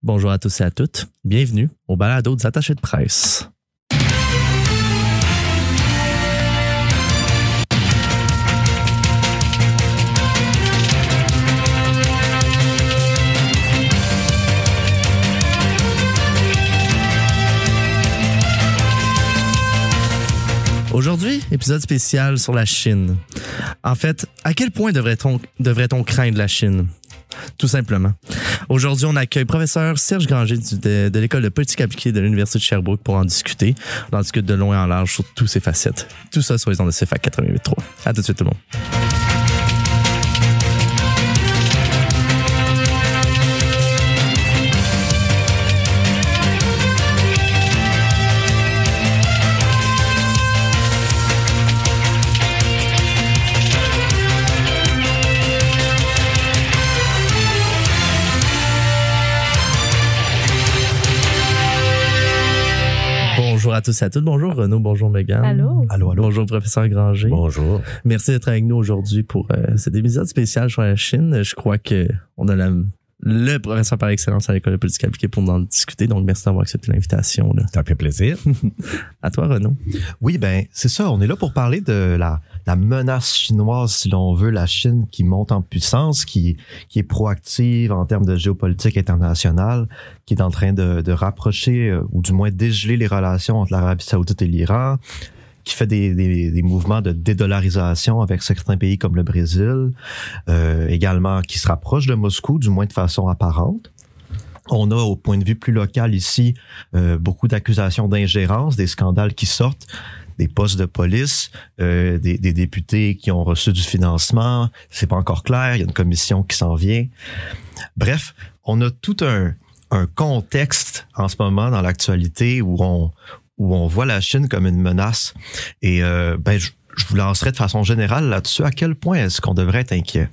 Bonjour à tous et à toutes. Bienvenue au balado des attachés de presse. Aujourd'hui, épisode spécial sur la Chine. En fait, à quel point devrait-on craindre la Chine? Tout simplement. Aujourd'hui, on accueille professeur Serge Granger de l'École de politique appliquée de l'Université de Sherbrooke pour en discuter. On en discute de long et en large sur toutes ses facettes. Tout ça sur les ondes de CFAC 88.3. À tout de suite tout le monde. Bonjour à tous et à toutes. Bonjour Renaud, bonjour Mégane. Allô. Allô. Bonjour professeur Granger. Bonjour. Merci d'être avec nous aujourd'hui pour cet épisode spécial sur la Chine. Je crois qu'on a le professeur par excellence à l'École de politique appliquée pour en discuter. Donc, merci d'avoir accepté l'invitation. Ça fait plaisir. À toi, Renaud. Oui, ben c'est ça. On est là pour parler de la menace chinoise, si l'on veut, la Chine qui monte en puissance, qui est proactive en termes de géopolitique internationale, qui est en train de rapprocher ou du moins dégeler les relations entre l'Arabie Saoudite et l'Iran, qui fait des mouvements de dédollarisation avec certains pays comme le Brésil, également qui se rapproche de Moscou, du moins de façon apparente. On a, au point de vue plus local ici, beaucoup d'accusations d'ingérence, des scandales qui sortent, des postes de police, des députés qui ont reçu du financement, c'est pas encore clair, il y a une commission qui s'en vient. Bref, on a tout un contexte en ce moment dans l'actualité où on voit la Chine comme une menace. Et je vous lancerai de façon générale là-dessus. À quel point est-ce qu'on devrait être inquiet?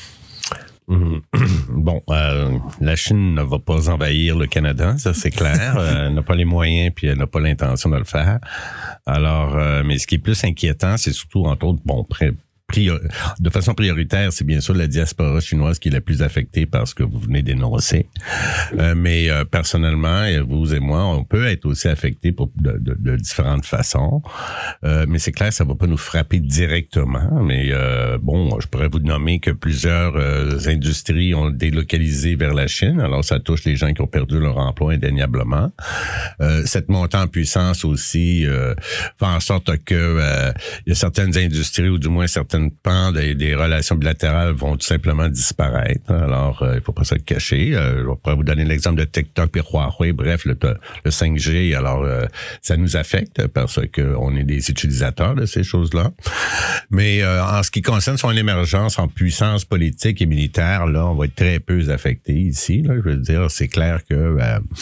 Bon, la Chine ne va pas envahir le Canada, ça c'est clair. Elle n'a pas les moyens puis elle n'a pas l'intention de le faire. Alors, mais ce qui est plus inquiétant, c'est surtout, entre autres, de façon prioritaire, c'est bien sûr la diaspora chinoise qui est la plus affectée par ce que vous venez d'énoncer. Mais personnellement, vous et moi, on peut être aussi affectés de différentes façons. Mais c'est clair, ça va pas nous frapper directement. Mais je pourrais vous nommer que plusieurs industries ont délocalisé vers la Chine. Alors, ça touche les gens qui ont perdu leur emploi indéniablement. Cette montée en puissance aussi fait en sorte que il y a certaines industries, ou du moins certaines pans des relations bilatérales vont tout simplement disparaître. Alors, il faut pas se le cacher. Je pourrais vous donner l'exemple de TikTok et Huawei. Bref, le 5G, alors ça nous affecte parce que on est des utilisateurs de ces choses-là. Mais en ce qui concerne son émergence en puissance politique et militaire, là, on va être très peu affectés ici. Là, je veux dire, c'est clair que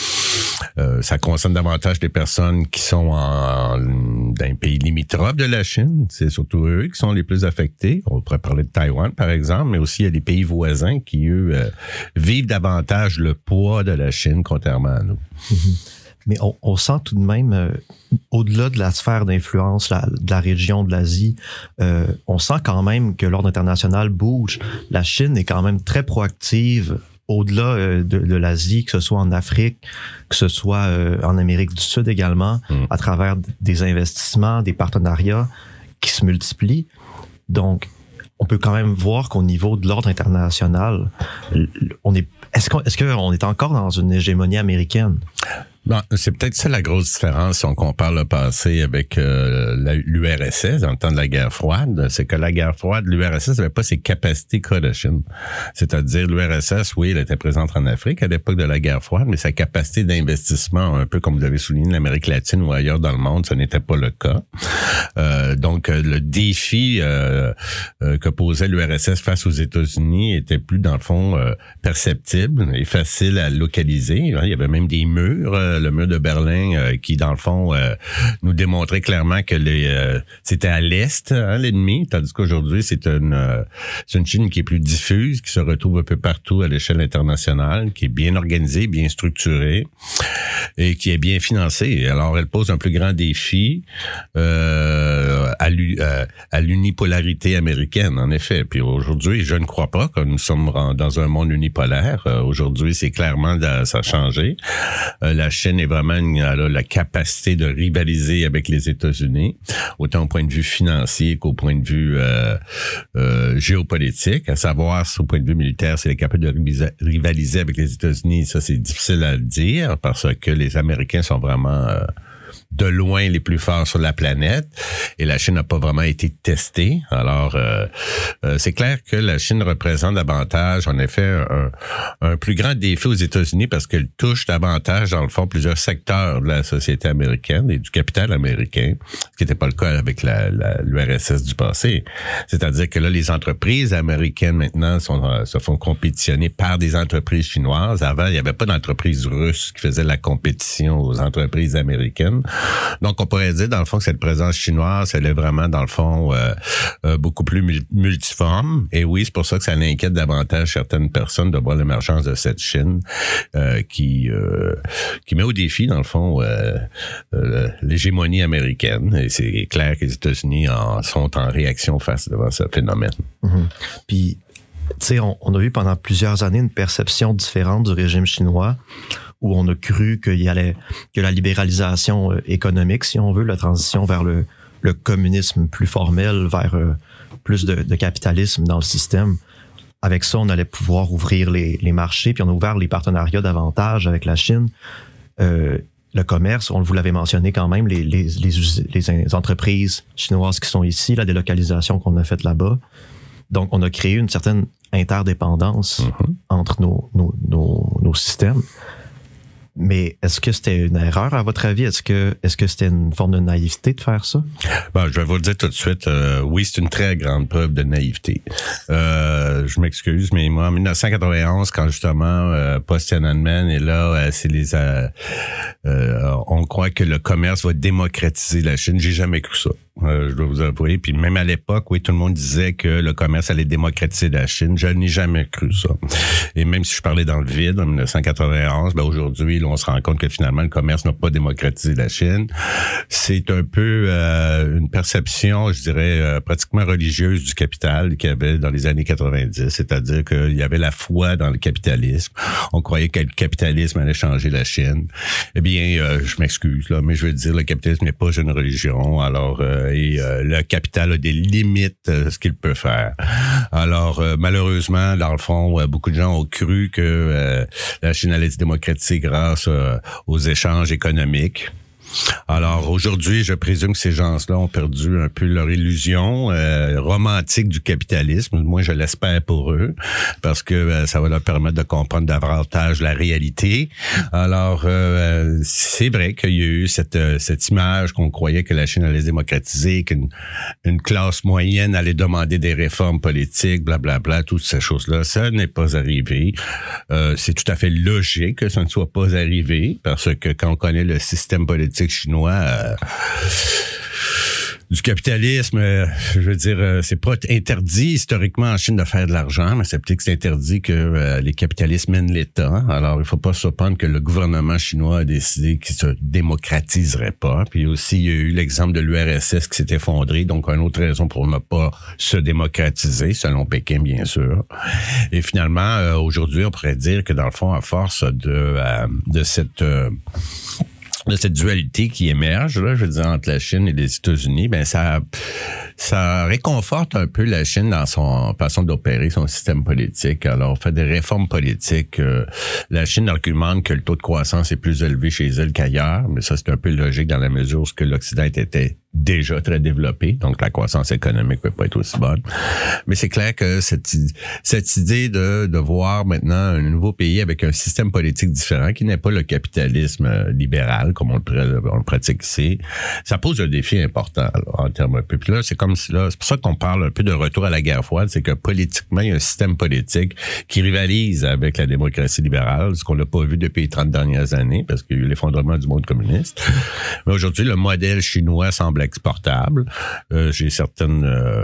ça concerne davantage des personnes qui sont d'un pays limitrophe de la Chine. C'est surtout eux qui sont les plus affectés. On pourrait parler de Taïwan, par exemple, mais aussi il y a des pays voisins qui, eux, vivent davantage le poids de la Chine, contrairement à nous. Mais on sent tout de même, au-delà de la sphère d'influence de la région de l'Asie, on sent quand même que l'ordre international bouge. La Chine est quand même très proactive au-delà de l'Asie, que ce soit en Afrique, que ce soit en Amérique du Sud également, à travers des investissements, des partenariats qui se multiplient. Donc, on peut quand même voir qu'au niveau de l'ordre international, est-ce qu'on est encore dans une hégémonie américaine? Bon, c'est peut-être ça la grosse différence si on compare le passé avec l'URSS dans le temps de la guerre froide. C'est que la guerre froide, l'URSS n'avait pas ses capacités qu'a la Chine. C'est-à-dire l'URSS, oui, elle était présente en Afrique à l'époque de la guerre froide, mais sa capacité d'investissement, un peu comme vous avez souligné, l'Amérique latine ou ailleurs dans le monde, ce n'était pas le cas. Donc, le défi que posait l'URSS face aux États-Unis était plus, dans le fond, perceptible et facile à localiser. Il y avait même des murs le mur de Berlin, qui, dans le fond, nous démontrait clairement que c'était à l'Est, hein, l'ennemi, tandis qu'aujourd'hui, c'est une Chine qui est plus diffuse, qui se retrouve un peu partout à l'échelle internationale, qui est bien organisée, bien structurée et qui est bien financée. Alors, elle pose un plus grand défi à l'unipolarité américaine, en effet. Puis aujourd'hui, je ne crois pas que nous sommes dans un monde unipolaire. Aujourd'hui, c'est clairement, ça a changé. La Chine est vraiment elle a la capacité de rivaliser avec les États-Unis, autant au point de vue financier qu'au point de vue géopolitique. À savoir, au point de vue militaire, c'est capable de rivaliser avec les États-Unis. Ça, c'est difficile à le dire parce que les Américains sont vraiment de loin les plus forts sur la planète et la Chine n'a pas vraiment été testée. Alors, c'est clair que la Chine représente davantage, en effet, un plus grand défi aux États-Unis parce qu'elle touche davantage, dans le fond, plusieurs secteurs de la société américaine et du capital américain, ce qui n'était pas le cas avec l'URSS du passé. C'est-à-dire que là, les entreprises américaines maintenant se font compétitionner par des entreprises chinoises. Avant, il n'y avait pas d'entreprises russes qui faisaient la compétition aux entreprises américaines. Donc, on pourrait dire, dans le fond, que cette présence chinoise, elle est vraiment, dans le fond, beaucoup plus multiforme. Et oui, c'est pour ça que ça inquiète davantage certaines personnes de voir l'émergence de cette Chine qui met au défi, dans le fond, l'hégémonie américaine. Et c'est clair que les États-Unis sont en réaction devant ce phénomène. Mm-hmm. Puis, tu sais, on a eu pendant plusieurs années une perception différente du régime chinois où on a cru que la libéralisation économique, si on veut, la transition vers le communisme plus formel, vers plus de capitalisme dans le système. Avec ça, on allait pouvoir ouvrir les marchés, puis on a ouvert les partenariats davantage avec la Chine. Le commerce, vous l'avez mentionné quand même, les entreprises chinoises qui sont ici, la délocalisation qu'on a faite là-bas. Donc, on a créé une certaine interdépendance entre nos systèmes. Mais est-ce que c'était une erreur à votre avis? Est-ce que c'était une forme de naïveté de faire ça? Bon, je vais vous le dire tout de suite. Oui, c'est une très grande preuve de naïveté. Je m'excuse, mais moi, en 1991, quand justement post-Tiananmen est là, on croit que le commerce va démocratiser la Chine. J'ai jamais cru ça. Je dois vous avouer. Puis même à l'époque, oui, tout le monde disait que le commerce allait démocratiser la Chine. Je n'ai jamais cru ça. Et même si je parlais dans le vide en 1991, ben aujourd'hui, là, on se rend compte que finalement, le commerce n'a pas démocratisé la Chine. C'est un peu une perception, je dirais, pratiquement religieuse du capital qu'il y avait dans les années 90. C'est-à-dire qu'il y avait la foi dans le capitalisme. On croyait que le capitalisme allait changer la Chine. Eh bien, je m'excuse, là, mais je veux dire, le capitalisme n'est pas une religion. Alors, le capital a des limites ce qu'il peut faire. Alors, malheureusement, dans le fond, beaucoup de gens ont cru que la Chine allait se démocratiser grâce aux échanges économiques. Alors aujourd'hui, je présume que ces gens-là ont perdu un peu leur illusion romantique du capitalisme. Moi, je l'espère pour eux, parce que ça va leur permettre de comprendre davantage la réalité. Alors, c'est vrai qu'il y a eu cette image qu'on croyait que la Chine allait se démocratiser, qu'une classe moyenne allait demander des réformes politiques, blablabla, toutes ces choses-là. Ça n'est pas arrivé. C'est tout à fait logique que ça ne soit pas arrivé, parce que quand on connaît le système politique chinois, du capitalisme, je veux dire, c'est pas interdit historiquement en Chine de faire de l'argent, mais c'est peut-être que c'est interdit que les capitalistes mènent l'État. Alors, il faut pas se surprendre que le gouvernement chinois a décidé qu'il se démocratiserait pas. Puis aussi, il y a eu l'exemple de l'URSS qui s'est effondré, donc une autre raison pour ne pas se démocratiser, selon Pékin, bien sûr. Et finalement, aujourd'hui, on pourrait dire que dans le fond, à force de cette dualité qui émerge, là, je veux dire, entre la Chine et les États-Unis, ben ça réconforte un peu la Chine dans son façon d'opérer son système politique. Alors, on fait des réformes politiques. La Chine argumente que le taux de croissance est plus élevé chez elle qu'ailleurs, mais ça, c'est un peu logique dans la mesure où l'Occident était déjà très développé, donc la croissance économique peut pas être aussi bonne. Mais c'est clair que cette idée de voir maintenant un nouveau pays avec un système politique différent, qui n'est pas le capitalisme libéral, comme on le pratique ici, ça pose un défi important là, en termes... Puis là, c'est comme si là, c'est pour ça qu'on parle un peu de retour à la guerre froide, c'est que politiquement, il y a un système politique qui rivalise avec la démocratie libérale, ce qu'on n'a pas vu depuis les 30 dernières années, parce qu'il y a eu l'effondrement du monde communiste. Mais aujourd'hui, le modèle chinois semble exportable. J'ai certaines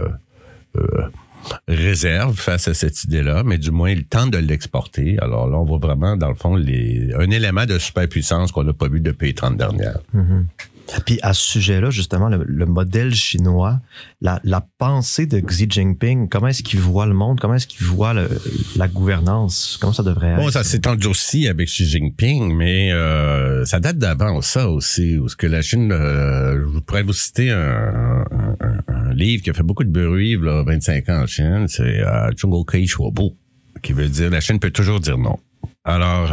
réserves face à cette idée-là, mais du moins, il tente de l'exporter. Alors là, on voit vraiment, dans le fond, un élément de superpuissance qu'on n'a pas vu depuis les 30 dernières. Mm-hmm. Puis à ce sujet-là, justement, le modèle chinois, la pensée de Xi Jinping, comment est-ce qu'il voit le monde? Comment est-ce qu'il voit la gouvernance? Comment ça devrait être? Bon, ça s'est endurci avec Xi Jinping, mais ça date d'avant ça aussi, où ce que la Chine, je pourrais vous citer un livre qui a fait beaucoup de bruit, là, 25 ans en Chine, c'est Zhongguo Kei Shuobu, qui veut dire la Chine peut toujours dire non. Alors,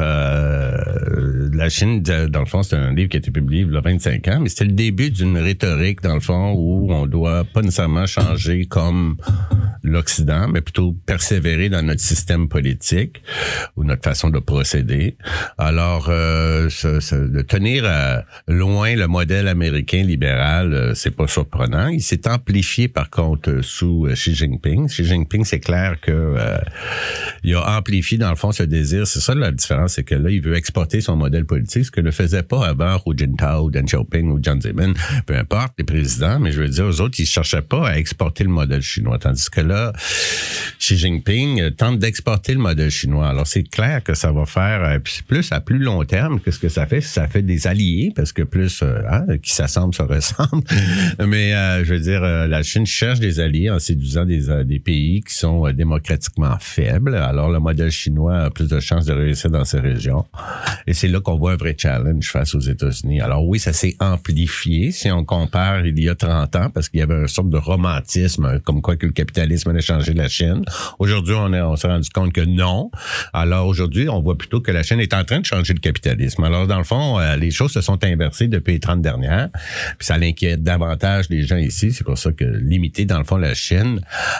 la Chine, dans le fond, c'est un livre qui a été publié il y a 25 ans, mais c'était le début d'une rhétorique, dans le fond, où on doit pas nécessairement changer comme l'Occident, mais plutôt persévérer dans notre système politique ou notre façon de procéder. Alors, de tenir loin le modèle américain libéral, c'est pas surprenant. Il s'est amplifié, par contre, sous Xi Jinping. Xi Jinping, c'est clair que il a amplifié, dans le fond, ce désir. C'est ça la différence, c'est que là, il veut exporter son modèle politique, ce que ne faisait pas avant Hu Jintao, Deng Xiaoping ou Jiang Zemin, peu importe, les présidents, mais je veux dire, aux autres, ils ne cherchaient pas à exporter le modèle chinois, tandis que là, Xi Jinping tente d'exporter le modèle chinois. Alors, c'est clair que ça va faire, plus à plus long terme, que ce que ça fait des alliés, parce que plus, qui s'assemblent se ressemblent, mais je veux dire, la Chine cherche des alliés en séduisant des pays qui sont démocratiquement faibles. Alors, le modèle chinois a plus de chances de réussir dans ces régions. Et c'est là qu'on voit un vrai challenge face aux États-Unis. Alors oui, ça s'est amplifié si on compare il y a 30 ans, parce qu'il y avait une sorte de romantisme, comme quoi que le capitalisme allait changer la Chine. Aujourd'hui, on s'est rendu compte que non. Alors aujourd'hui, on voit plutôt que la Chine est en train de changer le capitalisme. Alors dans le fond, les choses se sont inversées depuis les 30 dernières. Puis ça l'inquiète davantage les gens ici. C'est pour ça que limiter, dans le fond, la Chine,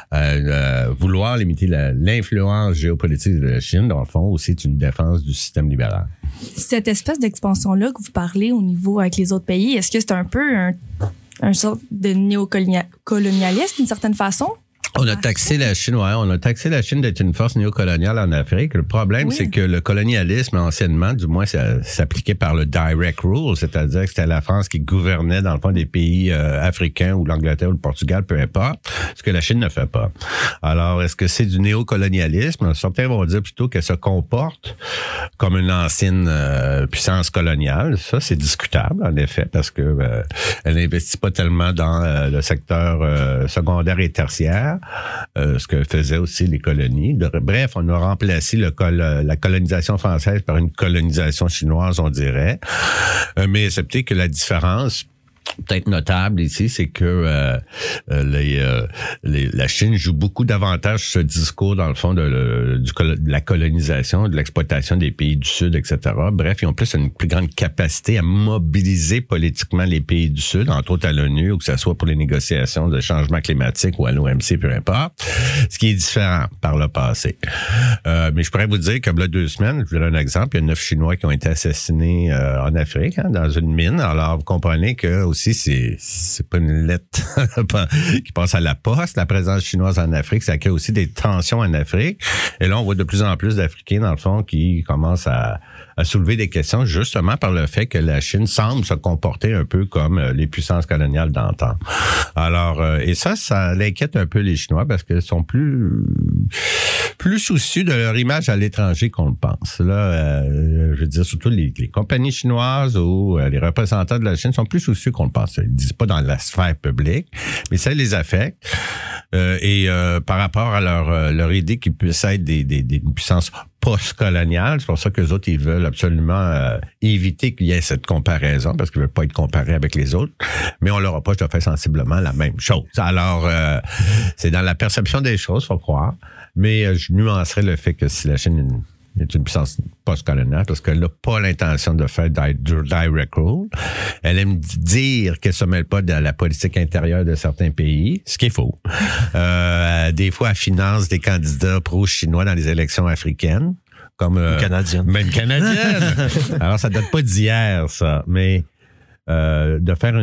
vouloir limiter l'influence géopolitique de la Chine, dans le fond, aussi, c'est une défense du système libéral. Cette espèce d'expansion-là que vous parlez au niveau avec les autres pays, est-ce que c'est un peu un sorte de néocolonialisme d'une certaine façon? On a taxé la Chine, on a taxé la Chine d'être une force néocoloniale en Afrique. Le problème, c'est que le colonialisme, anciennement, du moins, ça s'appliquait par le direct rule, c'est-à-dire que c'était la France qui gouvernait, dans le fond, des pays africains ou l'Angleterre ou le Portugal, peu importe, ce que la Chine ne fait pas. Alors, est-ce que c'est du néocolonialisme? Certains vont dire plutôt qu'elle se comporte comme une ancienne puissance coloniale. Ça, c'est discutable, en effet, parce que elle n'investit pas tellement dans le secteur secondaire et tertiaire. Ce que faisaient aussi les colonies. Bref, on a remplacé la colonisation française par une colonisation chinoise, on dirait. Mais c'est peut-être que la différence peut-être notable ici, c'est que la Chine joue beaucoup davantage ce discours, dans le fond, de la colonisation, de l'exploitation des pays du Sud, etc. Bref, ils ont plus une plus grande capacité à mobiliser politiquement les pays du Sud, entre autres à l'ONU, ou que ce soit pour les négociations de changement climatique ou à l'OMC, peu importe, ce qui est différent par le passé. Mais je pourrais vous dire que là, 2 semaines, je vous donne un exemple, il y a 9 Chinois qui ont été assassinés en Afrique, dans une mine. Alors, vous comprenez que aussi, c'est pas une lettre qui passe à la poste. La présence chinoise en Afrique, ça crée aussi des tensions en Afrique. Et là, on voit de plus en plus d'Africains, dans le fond, qui commencent à soulever des questions justement par le fait que la Chine semble se comporter un peu comme les puissances coloniales d'antan. Alors, et ça l'inquiète un peu les Chinois parce qu'ils sont plus soucieux de leur image à l'étranger qu'on le pense. Là, je veux dire, surtout les compagnies chinoises ou les représentants de la Chine sont plus soucieux qu'on le pense. Ils ne disent pas dans la sphère publique, mais ça les affecte. Et par rapport à leur idée qu'ils puissent être des puissances post-coloniales, c'est pour ça qu'eux autres, ils veulent absolument éviter qu'il y ait cette comparaison, parce qu'ils ne veulent pas être comparés avec les autres, mais on leur reproche de faire sensiblement la même chose. Alors, c'est dans la perception des choses, faut croire, mais je nuancerais le fait que si la Chine est une puissance post-coloniale parce qu'elle n'a pas l'intention de faire direct rule. Elle aime dire qu'elle se mêle pas de la politique intérieure de certains pays, ce qui est faux. Des fois, elle finance des candidats pro-chinois dans les élections africaines. Comme canadienne. Même canadienne. Alors, ça date pas d'hier, ça. Mais de faire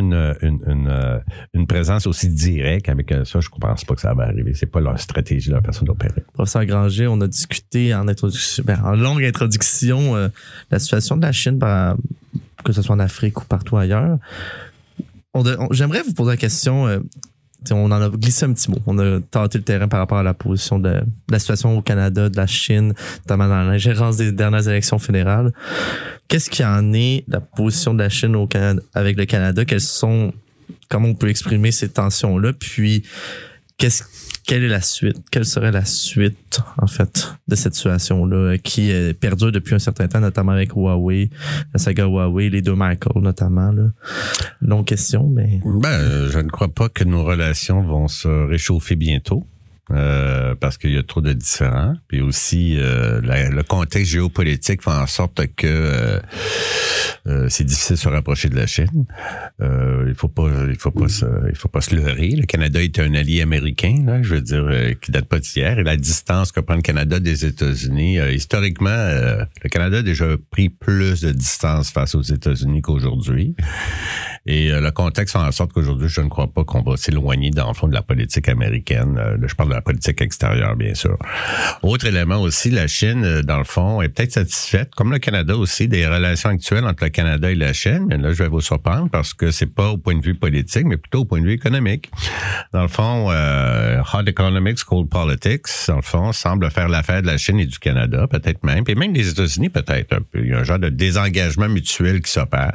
une présence aussi directe avec ça, je ne pense pas que ça va arriver. C'est pas leur stratégie, leur façon d'opérer. Professeur Granger, on a discuté en longue introduction la situation de la Chine, que ce soit en Afrique ou partout ailleurs. J'aimerais vous poser la question. On en a glissé un petit mot. On a tâté le terrain par rapport à la position de la situation au Canada, de la Chine, notamment dans l'ingérence des dernières élections fédérales. Qu'est-ce qu'il en est de la position de la Chine au Canada, avec le Canada? Comment on peut exprimer ces tensions-là? Puis, quelle est la suite? Quelle serait la suite, en fait, de cette situation-là qui perdure depuis un certain temps, notamment avec Huawei, la saga Huawei, les deux Michael, notamment, là. Longue question, mais... Je ne crois pas que nos relations vont se réchauffer bientôt. Parce qu'il y a trop de différends. Puis aussi, le contexte géopolitique fait en sorte que c'est difficile de se rapprocher de la Chine. Il faut pas se leurrer. Le Canada est un allié américain, là, je veux dire, qui date pas d'hier. Et la distance que prend le Canada des États-Unis, historiquement, le Canada a déjà pris plus de distance face aux États-Unis qu'aujourd'hui. Et le contexte fait en sorte qu'aujourd'hui, je ne crois pas qu'on va s'éloigner dans le fond de la politique américaine. Je parle de la politique extérieure, bien sûr. Autre élément aussi, la Chine, dans le fond, est peut-être satisfaite, comme le Canada aussi, des relations actuelles entre le Canada et la Chine. Mais là, je vais vous surprendre parce que c'est pas au point de vue politique, mais plutôt au point de vue économique. Dans le fond, hot economics, cold politics, dans le fond, semble faire l'affaire de la Chine et du Canada, peut-être même, puis même des États-Unis, peut-être un peu. Il y a un genre de désengagement mutuel qui s'opère,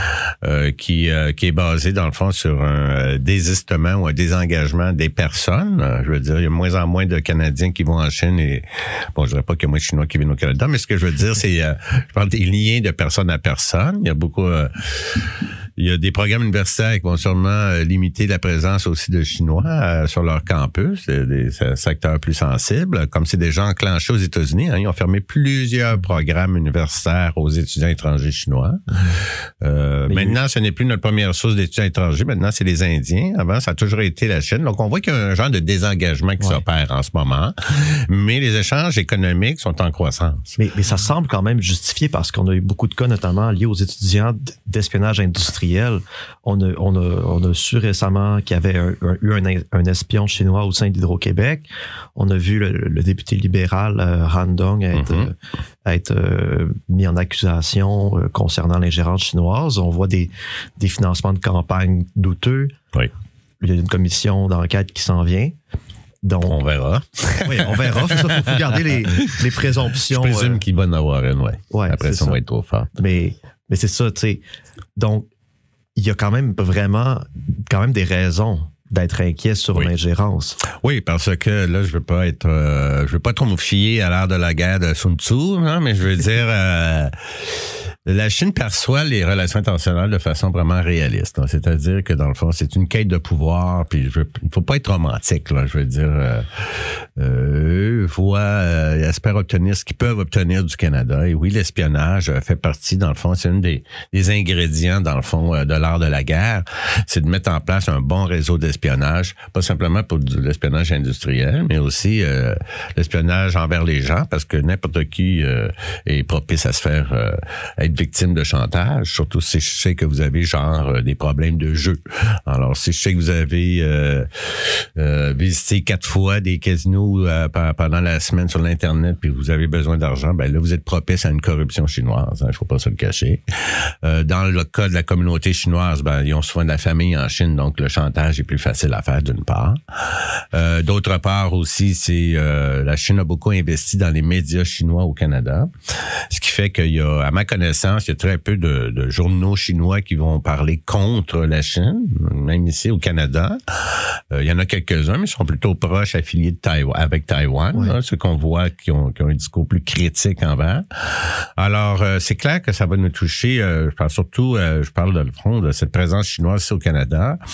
qui est basé, dans le fond, sur un désistement ou un désengagement des personnes. Je veux dire, il y a de moins en moins de Canadiens qui vont en Chine et, bon, je dirais pas qu'il y a moins de Chinois qui viennent au Canada, mais ce que je veux dire, c'est, je parle des liens de personne à personne. Il y a beaucoup, il y a des programmes universitaires qui vont sûrement limiter la présence aussi de Chinois sur leur campus, des secteurs plus sensibles. Comme c'est déjà enclenché aux États-Unis, ils ont fermé plusieurs programmes universitaires aux étudiants étrangers chinois. Maintenant, ce n'est plus notre première source d'étudiants étrangers. Maintenant, c'est les Indiens. Avant, ça a toujours été la Chine. Donc, on voit qu'il y a un genre de désengagement qui s'opère en ce moment. Mais les échanges économiques sont en croissance. Mais ça semble quand même justifié parce qu'on a eu beaucoup de cas, notamment liés aux étudiants d'espionnage industriel. On a su récemment qu'il y avait eu un espion chinois au sein d'Hydro-Québec. On a vu le député libéral Han Dong être mis en accusation concernant l'ingérence chinoise. On voit des financements de campagne douteux. Oui. Il y a une commission d'enquête qui s'en vient. Donc, on verra. Oui, on verra. Il faut garder les présomptions. Je présume qu'il va en avoir une, oui. Ouais, après, ça va être trop fort. Mais c'est ça, tu sais. Donc, il y a quand même des raisons d'être inquiet sur l'ingérence. Oui, parce que là, je veux pas trop me fier à l'art de la guerre de Sun Tzu, hein, mais je veux dire, la Chine perçoit les relations internationales de façon vraiment réaliste. Hein, c'est-à-dire que dans le fond, c'est une quête de pouvoir, puis il faut pas être romantique, là, je veux dire, eux espèrent obtenir ce qu'ils peuvent obtenir du Canada. Et oui, l'espionnage fait partie, dans le fond, c'est une des ingrédients, dans le fond, de l'art de la guerre, c'est de mettre en place un bon réseau d'espionnage, pas simplement pour l'espionnage industriel, mais aussi l'espionnage envers les gens, parce que n'importe qui est propice à se faire être victime de chantage, surtout si je sais que vous avez genre des problèmes de jeu. Alors, si je sais que vous avez visité 4 fois des casinos pendant la semaine sur l'Internet, puis vous avez besoin d'argent, ben là, vous êtes propice à une corruption chinoise. Il ne faut pas se le cacher. Dans le cas de la communauté chinoise, ben ils ont souvent de la famille en Chine, donc le chantage est plus facile à faire d'une part. D'autre part aussi, c'est la Chine a beaucoup investi dans les médias chinois au Canada, ce qui fait qu'il y a, à ma connaissance, il y a très peu de journaux chinois qui vont parler contre la Chine, même ici au Canada. Il y en a quelques-uns, mais ils sont plutôt proches, affiliés de avec Taïwan, là, ceux qu'on voit qui ont un discours plus critique envers. Alors, c'est clair que ça va nous toucher, je parle surtout, je parle de cette présence chinoise ici au Canada.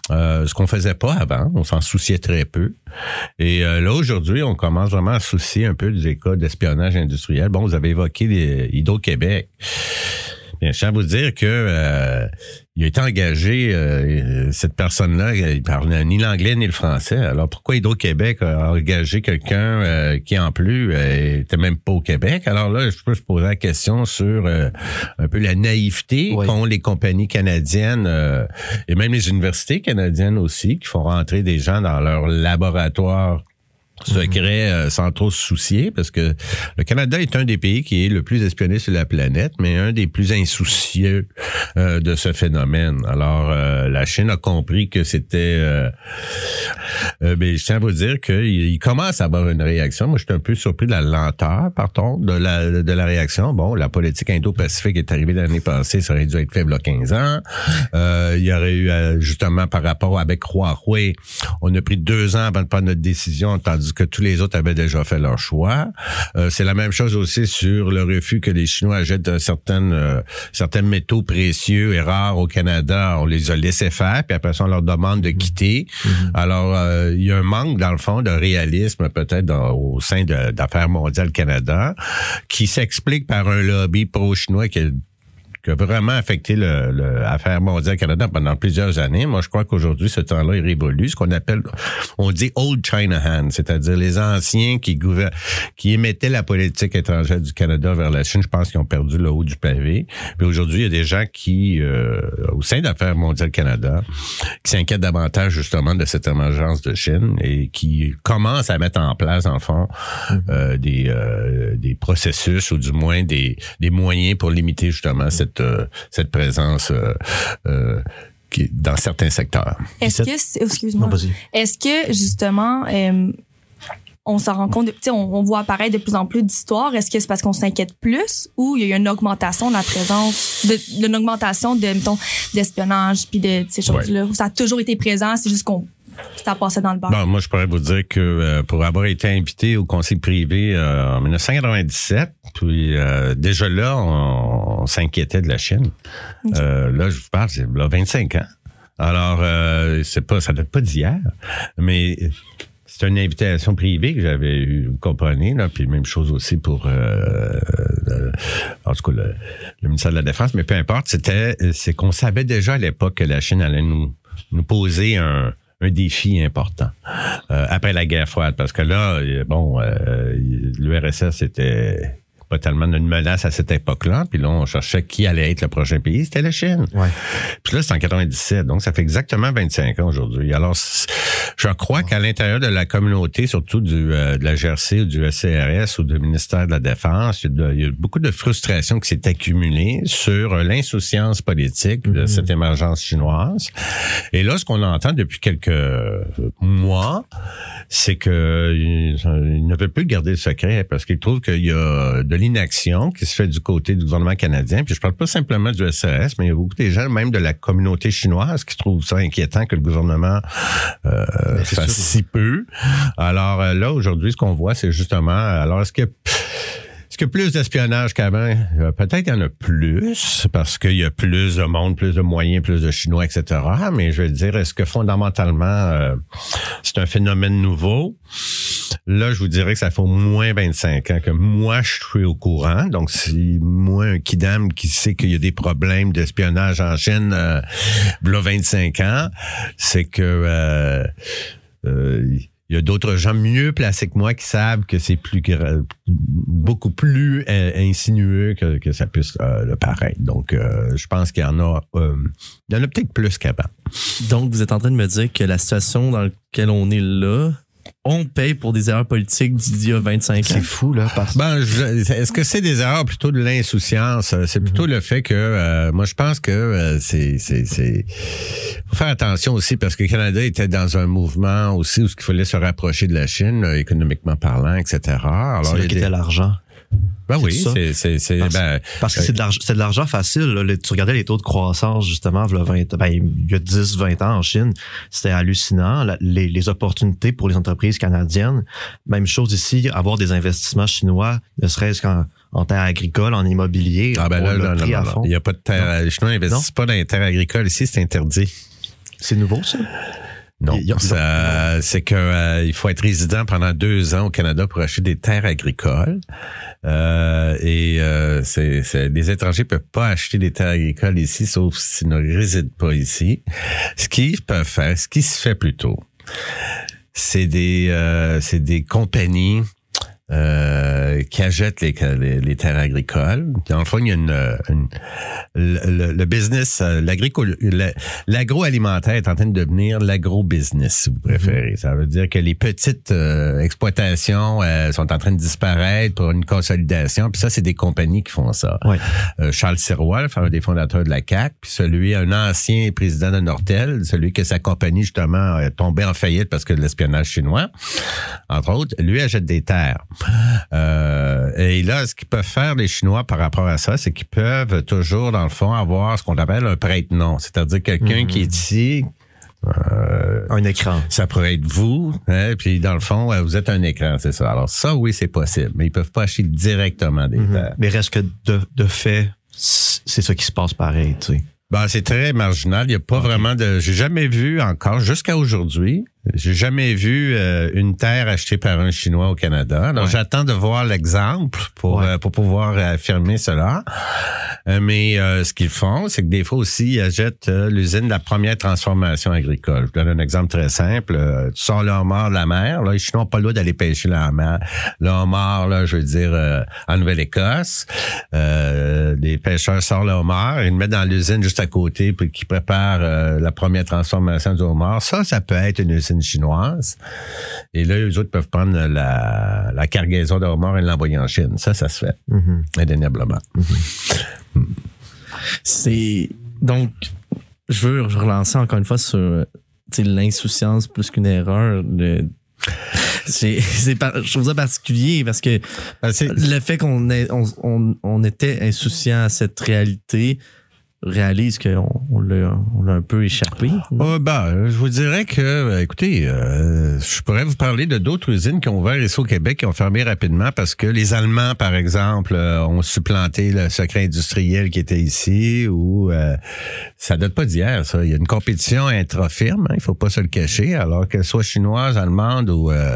Ce qu'on faisait pas avant, on s'en souciait très peu. Et là, aujourd'hui, on commence vraiment à se soucier un peu des cas d'espionnage industriel. Bon, vous avez évoqué Hydro-Québec. Bien, je tiens à vous dire que il a été engagé, cette personne-là, il parlait ni l'anglais ni le français. Alors, pourquoi Hydro-Québec a engagé quelqu'un qui, en plus, était même pas au Québec? Alors là, je peux se poser la question sur un peu la naïveté qu'ont les compagnies canadiennes et même les universités canadiennes aussi, qui font rentrer des gens dans leur laboratoire secret sans trop se soucier, parce que le Canada est un des pays qui est le plus espionné sur la planète, mais un des plus insoucieux de ce phénomène. Alors, la Chine a compris que c'était... mais je tiens à vous dire qu'il commence à avoir une réaction. Moi, je suis un peu surpris de la lenteur, pardon, de la réaction. Bon, la politique indo-pacifique est arrivée l'année passée, ça aurait dû être fait il y a 15 ans. Il y aurait eu, justement, par rapport avec Huawei, on a pris 2 ans avant de prendre notre décision, tandis que tous les autres avaient déjà fait leur choix. C'est la même chose aussi sur le refus que les Chinois achètent certains métaux précieux et rares au Canada. On les a laissés faire, puis après ça, on leur demande de quitter. Alors, il y a un manque, dans le fond, de réalisme peut-être au sein d'Affaires mondiales Canada, qui s'explique par un lobby pro-chinois qui a vraiment affecté l'affaire mondiale Canada pendant plusieurs années. Moi, je crois qu'aujourd'hui, ce temps-là est révolu. Ce qu'on appelle, on dit Old China Hand, c'est-à-dire les anciens qui émettaient la politique étrangère du Canada vers la Chine. Je pense qu'ils ont perdu le haut du pavé. Puis aujourd'hui, il y a des gens qui, au sein d'Affaires mondiales Canada, qui s'inquiètent davantage justement de cette émergence de Chine et qui commencent à mettre en place, en fond, des processus ou du moins des moyens pour limiter justement cette présence qui dans certains secteurs. Est-ce que justement on s'en rend compte, on voit apparaître de plus en plus d'histoires. Est-ce que c'est parce qu'on s'inquiète plus ou il y a une augmentation de la présence, une augmentation d'espionnage puis de ces choses-là? Ça a toujours été présent, c'est juste qu'on ça passait dans le bar. Bon, moi, je pourrais vous dire que pour avoir été invité au conseil privé en 1997, puis déjà là, on s'inquiétait de la Chine. Okay. Là, je vous parle, c'est là 25 ans. Alors, ça date pas d'hier, mais c'est une invitation privée que j'avais eue, vous comprenez, là, puis même chose aussi pour en tout cas le ministère de la Défense, mais peu importe, c'est qu'on savait déjà à l'époque que la Chine allait nous poser un défi important après la guerre froide, parce que là, bon, l'URSS était pas tellement une menace à cette époque-là, puis là, on cherchait qui allait être le prochain pays, c'était la Chine. Ouais. Puis là, c'est en 97, donc ça fait exactement 25 ans aujourd'hui. Alors, je crois qu'à l'intérieur de la communauté, surtout de la GRC ou du SCRS ou du ministère de la Défense, il y a beaucoup de frustration qui s'est accumulée sur l'insouciance politique de cette émergence chinoise. Et là, ce qu'on entend depuis quelques mois, c'est qu'ils ne veulent plus garder le secret parce qu'ils trouvent qu'il y a de l'inaction qui se fait du côté du gouvernement canadien. Puis je parle pas simplement du SRS, mais il y a beaucoup de gens, même de la communauté chinoise, qui trouvent ça inquiétant que le gouvernement fasse si peu. Alors là, aujourd'hui, ce qu'on voit, c'est justement, alors est-ce que plus d'espionnage qu'avant? Peut-être qu'il y en a plus, parce qu'il y a plus de monde, plus de moyens, plus de Chinois, etc. Mais je veux dire, est-ce que fondamentalement, c'est un phénomène nouveau? Là, je vous dirais que ça fait au moins 25 ans que moi, je suis au courant. Donc, c'est moi, un kidam qui sait qu'il y a des problèmes d'espionnage en Chine, là, 25 ans, c'est que... il y a d'autres gens mieux placés que moi qui savent que c'est beaucoup plus insinueux que ça puisse le paraître. Donc, je pense qu'il y en a peut-être plus qu'avant. Donc, vous êtes en train de me dire que la situation dans laquelle on est là, on paye pour des erreurs politiques d'il y a 25 ans. C'est fou, là. Est-ce que c'est des erreurs plutôt de l'insouciance? C'est plutôt le fait que, moi, je pense que faut faire attention aussi parce que le Canada était dans un mouvement aussi où il fallait se rapprocher de la Chine, économiquement parlant, etc. Alors, c'est là qu'était l'argent. Ben oui, parce que c'est de l'argent facile. Là. Tu regardais les taux de croissance, justement, il y a 10-20 ans en Chine. C'était hallucinant. Les opportunités pour les entreprises canadiennes. Même chose ici, avoir des investissements chinois, ne serait-ce qu'en terre agricole, en immobilier. Ah ben là, non. Il n'y a pas de terre. Les Chinois n'investissent pas dans les terres agricoles. Ici, c'est interdit. C'est nouveau, ça? Non, c'est que il faut être résident pendant 2 ans au Canada pour acheter des terres agricoles. Les étrangers peuvent pas acheter des terres agricoles ici, sauf s'ils ne résident pas ici. Ce qu'ils peuvent faire, ce qui se fait plutôt, c'est des compagnies qui achètent les terres agricoles. Dans le fond, il y a le business, l'agroalimentaire est en train de devenir l'agro-business, si vous préférez. Ça veut dire que les petites exploitations sont en train de disparaître pour une consolidation. Puis ça, c'est des compagnies qui font ça. Ouais. Charles Sirois, un des fondateurs de la CAQ, puis un ancien président de Nortel, celui que sa compagnie, justement, est tombée en faillite parce que de l'espionnage chinois, entre autres, lui achète des terres. Et là, ce qu'ils peuvent faire, les Chinois, par rapport à ça, c'est qu'ils peuvent toujours, dans le fond, avoir ce qu'on appelle un prête-nom. C'est-à-dire quelqu'un qui est ici... un écran. Ça pourrait être vous, hein, puis dans le fond, vous êtes un écran, c'est ça. Alors ça, oui, c'est possible, mais ils peuvent pas acheter directement des terres. Mais reste que de fait, c'est ça qui se passe pareil, tu sais. Ben, c'est très marginal. Il n'y a pas vraiment de... J'ai jamais vu encore, jusqu'à aujourd'hui, j'ai jamais vu une terre achetée par un Chinois au Canada. Alors, j'attends de voir l'exemple pour pouvoir affirmer cela. Mais ce qu'ils font, c'est que des fois aussi, ils achètent l'usine de la première transformation agricole. Je vous donne un exemple très simple. Tu sors le homard de la mer. Là, les Chinois n'ont pas le droit d'aller pêcher la mer. Le homard, là, je veux dire, en Nouvelle-Écosse, les pêcheurs sortent le homard, ils le mettent dans l'usine juste à côté puis qui prépare la première transformation du homard. Ça peut être une usine chinoise. Et là, eux autres peuvent prendre la cargaison de homard et l'envoyer en Chine. Ça se fait. Indéniablement. C'est... Donc, je veux relancer encore une fois sur l'insouciance plus qu'une erreur. Je trouve ça particulier parce que le fait qu'on était insouciant à cette réalité réalise qu'on l'a un peu échappé. Je vous dirais que, écoutez, je pourrais vous parler de d'autres usines qui ont ouvert ici au Québec, qui ont fermé rapidement parce que les Allemands, par exemple, ont supplanté le secret industriel qui était ici, ou ça date pas d'hier, ça. Il y a une compétition intra-firme, il faut pas se le cacher, alors qu'elle soit chinoise, allemande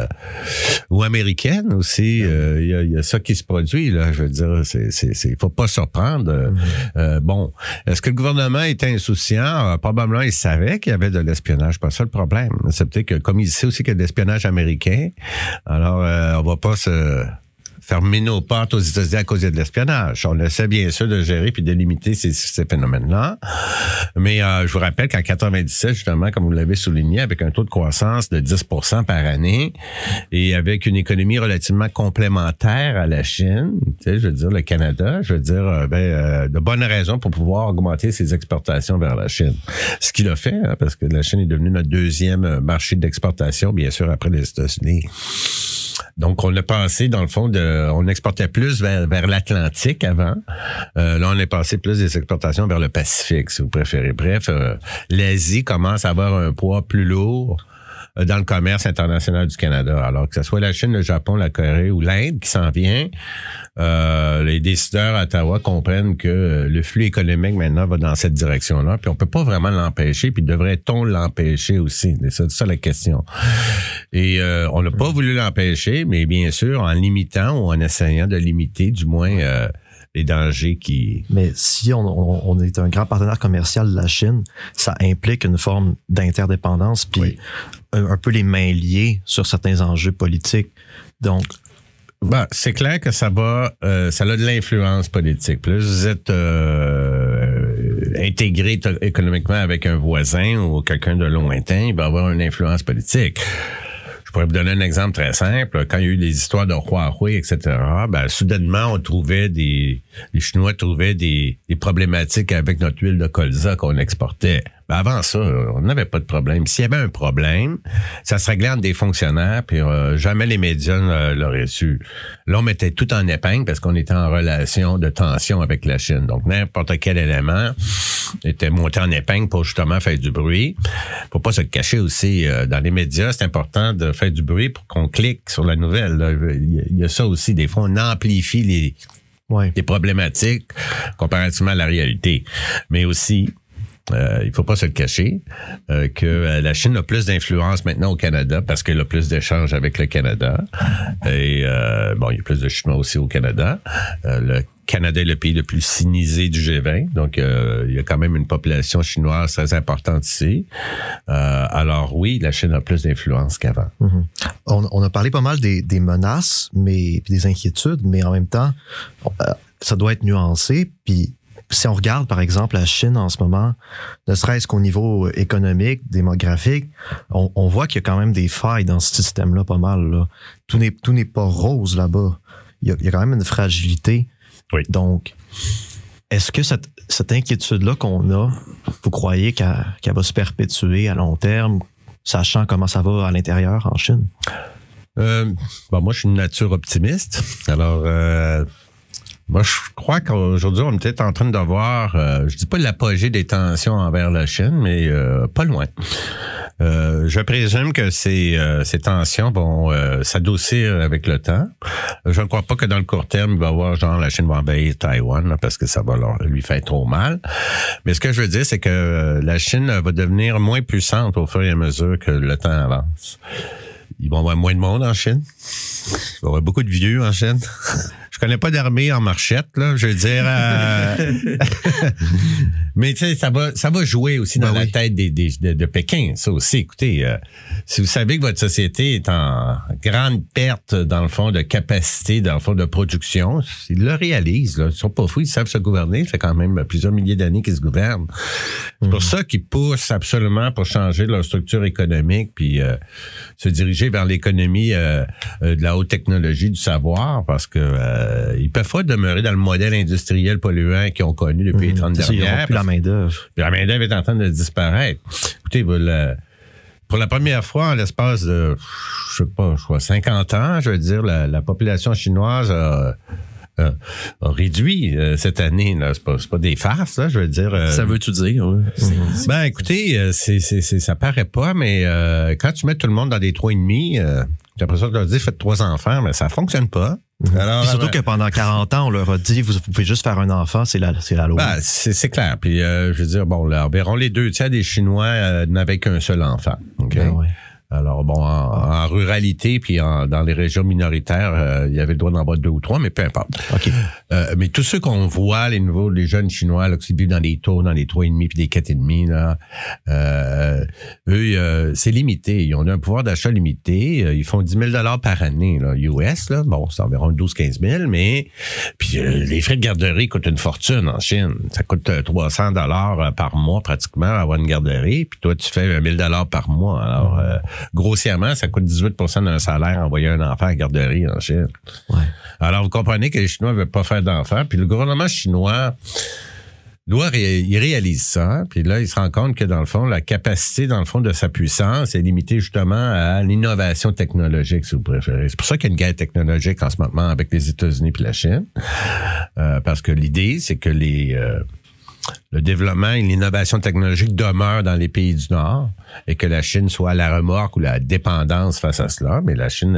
ou américaine aussi, il y a ça qui se produit, là. Je veux dire, il faut pas se surprendre. Est-ce que le gouvernement était insouciant? Probablement, il savait qu'il y avait de l'espionnage. Pas ça le problème. C'est peut-être que, comme il sait aussi qu'il y a de l'espionnage américain, alors on va pas se fermer nos portes aux États-Unis à cause de l'espionnage. On essaie bien sûr de gérer puis de limiter ces phénomènes-là. Mais je vous rappelle qu'en 97, justement, comme vous l'avez souligné, avec un taux de croissance de 10% par année et avec une économie relativement complémentaire à la Chine, tu sais, je veux dire, le Canada, je veux dire, de bonnes raisons pour pouvoir augmenter ses exportations vers la Chine. Ce qu'il a fait, hein, parce que la Chine est devenue notre deuxième marché d'exportation, bien sûr, après les États-Unis. Donc, on a passé, dans le fond, on exportait plus vers l'Atlantique avant. Là, on est passé plus des exportations vers le Pacifique, si vous préférez. Bref, l'Asie commence à avoir un poids plus lourd dans le commerce international du Canada. Alors que ce soit la Chine, le Japon, la Corée ou l'Inde qui s'en vient, les décideurs à Ottawa comprennent que le flux économique maintenant va dans cette direction-là, puis on peut pas vraiment l'empêcher, puis devrait-on l'empêcher aussi? C'est ça la question. Et on n'a pas voulu l'empêcher, mais bien sûr, en limitant ou en essayant de limiter, du moins, les dangers qui... Mais si on est un grand partenaire commercial de la Chine, ça implique une forme d'interdépendance, puis un peu les mains liées sur certains enjeux politiques. Donc... c'est clair que ça a de l'influence politique. Plus vous êtes intégré économiquement avec un voisin ou quelqu'un de lointain, il va avoir une influence politique. Je pourrais vous donner un exemple très simple. Quand il y a eu les histoires de Huawei, etc., soudainement, les Chinois trouvaient des problématiques avec notre huile de colza qu'on exportait. Avant ça, on n'avait pas de problème. S'il y avait un problème, ça se réglait entre des fonctionnaires, puis jamais les médias l'auraient su. Là, on mettait tout en épingle parce qu'on était en relation de tension avec la Chine. Donc, n'importe quel élément était monté en épingle pour justement faire du bruit. Faut pas se cacher aussi. Dans les médias, c'est important de faire du bruit pour qu'on clique sur la nouvelle. Là. Il y a ça aussi. Des fois, on amplifie les problématiques comparativement à la réalité. Mais aussi... il faut pas se le cacher, que la Chine a plus d'influence maintenant au Canada parce qu'elle a plus d'échanges avec le Canada. Et il y a plus de Chinois aussi au Canada. Le Canada est le pays le plus sinisé du G20, donc il y a quand même une population chinoise très importante ici. Alors oui, la Chine a plus d'influence qu'avant. Mm-hmm. On a parlé pas mal des menaces, puis des inquiétudes, mais en même temps, ça doit être nuancé. Puis si on regarde, par exemple, la Chine en ce moment, ne serait-ce qu'au niveau économique, démographique, on voit qu'il y a quand même des failles dans ce système-là pas mal. Là. Tout n'est pas rose là-bas. Il y a quand même une fragilité. Oui. Donc, est-ce que cette inquiétude-là qu'on a, vous croyez qu'elle va se perpétuer à long terme, sachant comment ça va à l'intérieur en Chine? Moi, je suis une nature optimiste. Alors, moi, je crois qu'aujourd'hui, on est peut-être en train de voir, je dis pas l'apogée des tensions envers la Chine, mais pas loin. Je présume que ces tensions vont s'adoucir avec le temps. Je ne crois pas que dans le court terme, il va y avoir la Chine va envahir Taïwan là, parce que ça va lui faire trop mal. Mais ce que je veux dire, c'est que la Chine va devenir moins puissante au fur et à mesure que le temps avance. Ils vont avoir moins de monde en Chine. Il va y avoir beaucoup de vieux en Chine. Je connais pas d'armée en marchette, là. Je veux dire, mais tu sais, ça va jouer aussi dans la tête de Pékin. Ça aussi, écoutez, si vous savez que votre société est en grande perte, dans le fond, de capacité, dans le fond, de production, ils le réalisent, là. Ils sont pas fous, ils savent se gouverner. Ça fait quand même plusieurs milliers d'années qu'ils se gouvernent. C'est pour ça qu'ils poussent absolument pour changer leur structure économique puis se diriger vers l'économie de la haute technologie, du savoir, parce que ils peuvent pas demeurer dans le modèle industriel polluant qu'ils ont connu depuis les 30 dernières. Ils n'ont plus la main-d'œuvre. La main-d'œuvre est en train de disparaître. Écoutez, pour la première fois en l'espace de, 50 ans, je veux dire, la population chinoise a réduit cette année. Là. C'est pas des farces, là, je veux dire. Ça veut tout dire. Oui. Ben, écoutez, ça paraît pas, mais quand tu mets tout le monde dans des 3,5, j'ai l'impression que tu leur dis faites 3 enfants, mais ça fonctionne pas. Alors, puis surtout que pendant 40 ans, on leur a dit vous pouvez juste faire un enfant, c'est la loi. Ben, c'est clair. Puis je veux dire, environ les 2/3 des Chinois n'avaient qu'un seul enfant. Okay? Ben ouais. Alors, en ruralité, puis dans les régions minoritaires, il y avait le droit d'en avoir 2 ou 3, mais peu importe. Okay. Mais tous ceux qu'on voit, les jeunes Chinois là, qui vivent dans les tours, dans les 3,5 puis des 4,5, là, eux, c'est limité. Ils ont un pouvoir d'achat limité. Ils font 10 000 par année, là, US. Là. Bon, c'est environ 12-15 000, mais puis les frais de garderie coûtent une fortune en Chine. Ça coûte 300 $ par mois pratiquement avoir une garderie, puis toi, tu fais 1 000 $ par mois. Alors, grossièrement, ça coûte 18 % d'un salaire envoyer un enfant à la garderie en Chine. Ouais. Alors, vous comprenez que les Chinois ne veulent pas faire d'enfants. Puis le gouvernement chinois il réalise ça. Puis là, il se rend compte que, dans le fond, la capacité, dans le fond, de sa puissance est limitée justement à l'innovation technologique, si vous préférez. C'est pour ça qu'il y a une guerre technologique en ce moment avec les États-Unis et la Chine. Parce que l'idée, c'est que le développement et l'innovation technologique demeurent dans les pays du Nord et que la Chine soit à la remorque ou la dépendance face à cela. Mais la Chine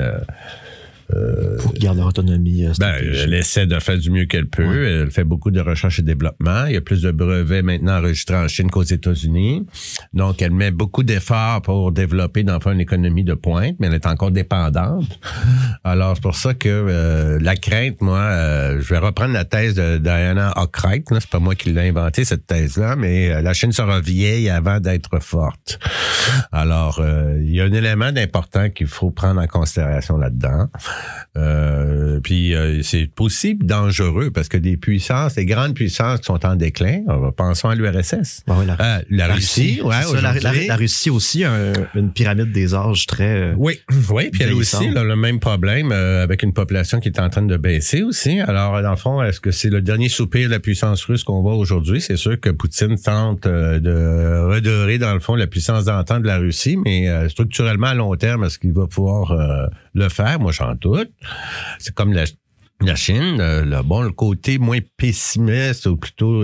faut qu'il garde leur autonomie. Elle essaie de faire du mieux qu'elle peut. Ouais. Elle fait beaucoup de recherche et développement. Il y a plus de brevets maintenant enregistrés en Chine qu'aux États-Unis. Donc, elle met beaucoup d'efforts pour développer, dans le fond, une économie de pointe, mais elle est encore dépendante. Alors, c'est pour ça que la crainte, moi, je vais reprendre la thèse de Diana Arkwright. C'est pas moi qui l'ai inventé, cette thèse-là, mais la Chine sera vieille avant d'être forte. Alors, il y a un élément d'important qu'il faut prendre en considération là-dedans. Puis c'est possible dangereux parce que des puissances, des grandes puissances qui sont en déclin, pensons à l'URSS. Ben oui, la Russie, ouais, la Russie aussi a une pyramide des âges très oui, puis elle aussi a le même problème avec une population qui est en train de baisser aussi. Alors, dans le fond, est-ce que c'est le dernier soupir de la puissance russe qu'on voit aujourd'hui? C'est sûr que Poutine tente de redorer, dans le fond, la puissance d'antan de la Russie, mais structurellement, à long terme, est-ce qu'il va pouvoir le faire? Moi, j'en doute. C'est comme la Chine, le côté moins pessimiste ou plutôt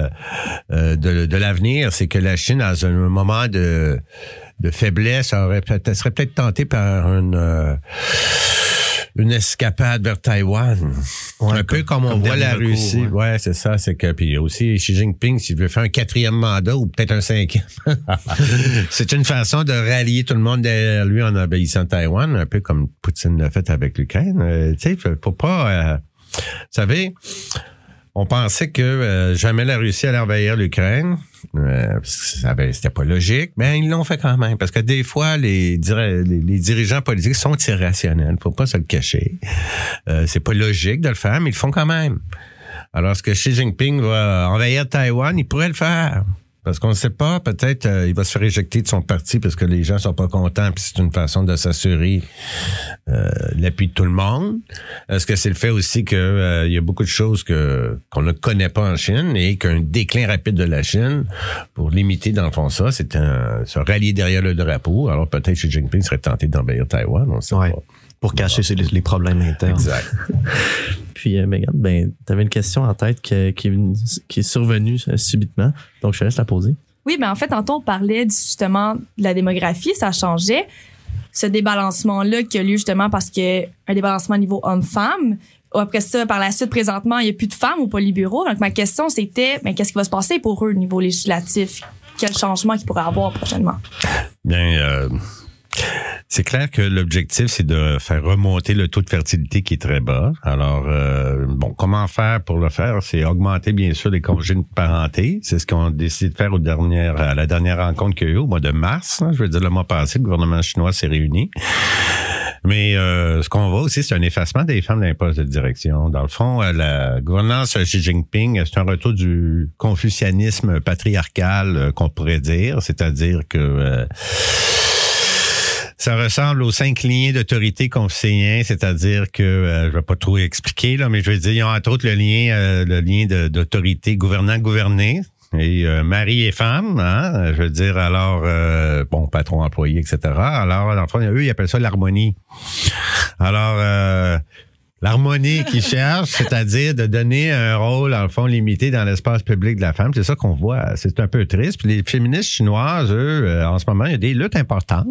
de l'avenir, c'est que la Chine, dans un moment de faiblesse, serait peut-être tentée par une escapade vers Taïwan. Ouais, un peu comme on voit la Russie. Ouais, c'est ça. C'est que, puis aussi, Xi Jinping, s'il veut faire un 4e mandat ou peut-être un 5e, c'est une façon de rallier tout le monde derrière lui en obéissant Taïwan, un peu comme Poutine l'a fait avec l'Ukraine. Tu sais, faut pas... vous savez... On pensait que jamais la Russie allait envahir l'Ukraine. C'était pas logique, mais ils l'ont fait quand même. Parce que des fois, les dirigeants politiques sont irrationnels. Faut pas se le cacher. C'est pas logique de le faire, mais ils le font quand même. Alors, est-ce que Xi Jinping va envahir Taïwan? Il pourrait le faire. Parce qu'on ne sait pas, peut-être il va se faire éjecter de son parti parce que les gens sont pas contents, puis c'est une façon de s'assurer l'appui de tout le monde. Est-ce que c'est le fait aussi que il y a beaucoup de choses qu'on ne connaît pas en Chine et qu'un déclin rapide de la Chine, pour limiter dans le fond ça, c'est se rallier derrière le drapeau. Alors peut-être Xi Jinping serait tenté d'envahir Taïwan, on ne sait pas. Pour cacher les problèmes internes. Exact. Puis, Megan, tu avais une question en tête qui est survenue subitement. Donc, je te laisse la poser. Oui, mais en fait, tantôt, on parlait justement de la démographie, ça changeait. Ce débalancement-là qui a lieu justement parce qu'il y a un débalancement au niveau homme-femme. Après ça, par la suite, présentement, il n'y a plus de femmes au politburo. Donc, ma question, c'était, qu'est-ce qui va se passer pour eux au niveau législatif? Quel changement qu'ils pourraient avoir prochainement? Bien, c'est clair que l'objectif, c'est de faire remonter le taux de fertilité qui est très bas. Alors, comment faire pour le faire? C'est augmenter, bien sûr, les congés de parenté. C'est ce qu'on a décidé de faire à la dernière rencontre qu'il y a eu au mois de mars. Je veux dire, le mois passé, le gouvernement chinois s'est réuni. Mais ce qu'on voit aussi, c'est un effacement des femmes dans les postes de direction. Dans le fond, la gouvernance Xi Jinping, c'est un retour du confucianisme patriarcal qu'on pourrait dire, c'est-à-dire que ça ressemble aux 5 lignées d'autorité confucéen, c'est-à-dire que je vais pas trop expliquer là, mais je veux dire, ils ont entre autres le lien d'autorité gouvernant-gouverné. Et mari et femme, hein, je veux dire, alors, patron, employé, etc. Alors, dans le fond, eux, ils appellent ça l'harmonie. Alors, l'harmonie qu'ils cherchent, c'est-à-dire de donner un rôle, en fond, limité dans l'espace public de la femme. C'est ça qu'on voit. C'est un peu triste. Puis les féministes chinoises, eux, en ce moment, il y a des luttes importantes.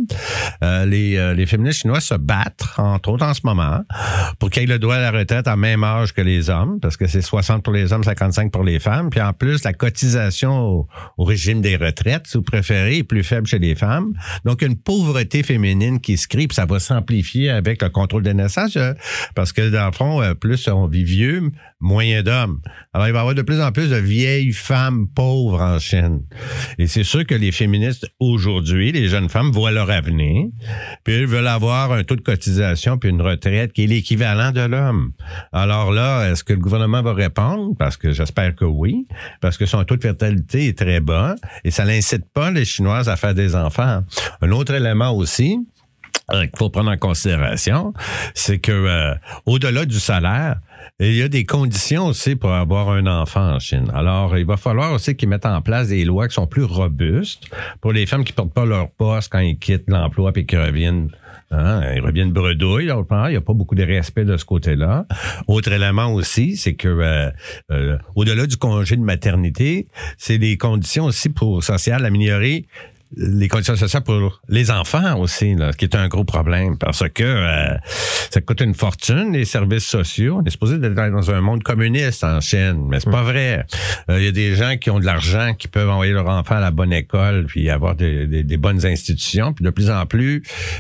Les féministes chinoises se battent, entre autres en ce moment, pour qu'il y ait le droit à la retraite à même âge que les hommes, parce que c'est 60 pour les hommes, 55 pour les femmes. Puis en plus, la cotisation au régime des retraites, si vous préférez, est plus faible chez les femmes. Donc, une pauvreté féminine qui se crée, puis ça va s'amplifier avec le contrôle des naissances, parce que dans le fond, plus on vit vieux, moins il y a d'hommes. Alors, il va y avoir de plus en plus de vieilles femmes pauvres en Chine. Et c'est sûr que les féministes, aujourd'hui, les jeunes femmes, voient leur avenir, puis elles veulent avoir un taux de cotisation puis une retraite qui est l'équivalent de l'homme. Alors là, est-ce que le gouvernement va répondre? Parce que j'espère que oui, parce que son taux de fertilité est très bas et ça n'incite pas les Chinoises à faire des enfants. Un autre élément aussi, qu'il faut prendre en considération, c'est que au-delà du salaire, il y a des conditions aussi pour avoir un enfant en Chine. Alors, il va falloir aussi qu'ils mettent en place des lois qui sont plus robustes pour les femmes qui ne portent pas leur poste quand ils quittent l'emploi et qu'ils reviennent. Ils reviennent bredouilles. Il n'y a pas beaucoup de respect de ce côté-là. Autre élément aussi, c'est que au-delà du congé de maternité, c'est des conditions aussi sociales améliorées. Les conditions sociales pour les enfants aussi, là, qui est un gros problème parce que ça coûte une fortune, les services sociaux. On est supposé être dans un monde communiste en Chine, mais c'est pas vrai. Il y a des gens qui ont de l'argent, qui peuvent envoyer leur enfant à la bonne école, puis avoir des bonnes institutions. Puis de plus en plus,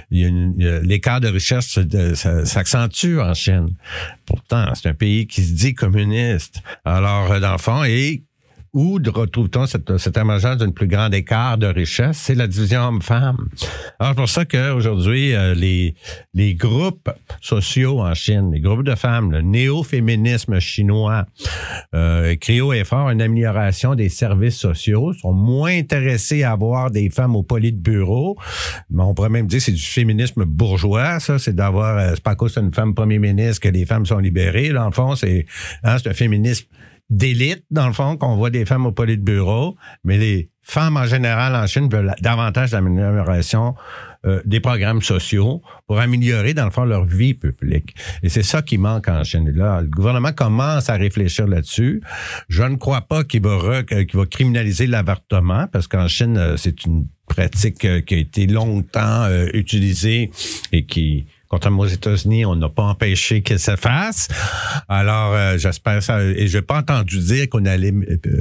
l'écart de richesse s'accentue en Chine. Pourtant, c'est un pays qui se dit communiste. Alors, dans le fond, où retrouve-t-on cette émergence d'un plus grand écart de richesse? C'est la division homme-femme. Alors, c'est pour ça qu'aujourd'hui, les groupes sociaux en Chine, les groupes de femmes, le néo-féminisme chinois, crient haut et fort une amélioration des services sociaux, sont moins intéressés à avoir des femmes au politburo. Mais on pourrait même dire que c'est du féminisme bourgeois, ça. C'est d'avoir, c'est pas à cause d'une femme premier ministre que les femmes sont libérées. Là, en fond, c'est un féminisme d'élite, dans le fond, qu'on voit des femmes au politburo, mais les femmes en général en Chine veulent davantage d'amélioration des programmes sociaux pour améliorer, dans le fond, leur vie publique. Et c'est ça qui manque en Chine. Là, le gouvernement commence à réfléchir là-dessus. Je ne crois pas qu'il va criminaliser l'avortement, parce qu'en Chine, c'est une pratique qui a été longtemps utilisée et Contrairement aux États-Unis, on n'a pas empêché qu'elle se fasse. Alors, j'espère ça. Et je n'ai pas entendu dire qu'on allait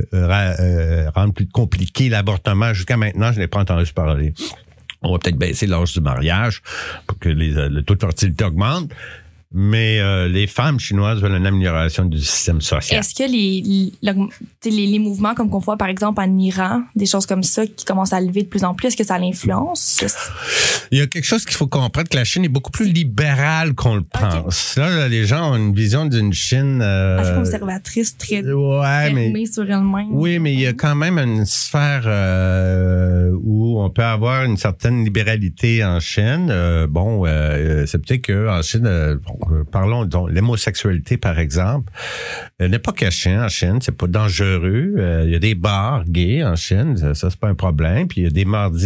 rendre plus compliqué l'avortement. Jusqu'à maintenant, je n'ai pas entendu parler. On va peut-être baisser l'âge du mariage pour que le taux de fertilité augmente. Mais les femmes chinoises veulent une amélioration du système social. Est-ce que les mouvements comme qu'on voit par exemple en Iran, des choses comme ça qui commencent à lever de plus en plus, est-ce que ça l'influence? Il y a quelque chose qu'il faut comprendre, que la Chine est beaucoup plus libérale qu'on le pense. Okay. Là, les gens ont une vision d'une Chine... assez conservatrice, très fermée sur elle-même. Oui, mais il y a quand même une sphère où on peut avoir une certaine libéralité en Chine. C'est peut-être qu'en Chine... parlons de l'homosexualité, par exemple. Elle n'est pas cachée en Chine, c'est pas dangereux. Il y a des bars gays en Chine, ça c'est pas un problème. Puis il y a des mardis,